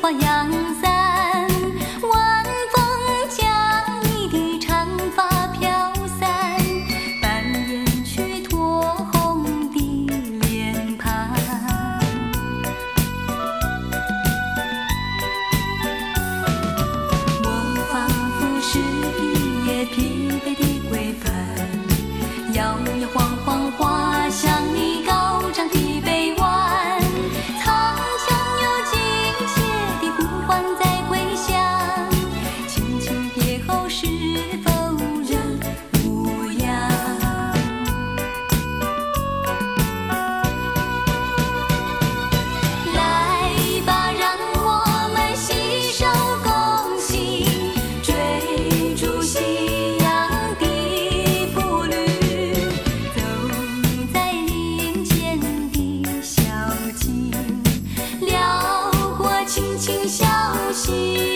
花阳伞，晚风将你的长发飘散，扮演去酡红的脸庞。我仿佛是一叶疲惫的归帆，摇摇晃晃滑向你高涨的臂弯，苍穹有惊切的呼唤在回响，轻轻别后是否仍无恙？来吧，让我们携手共行，追逐夕阳的步履，走在林间的小径，辽过青青小溪。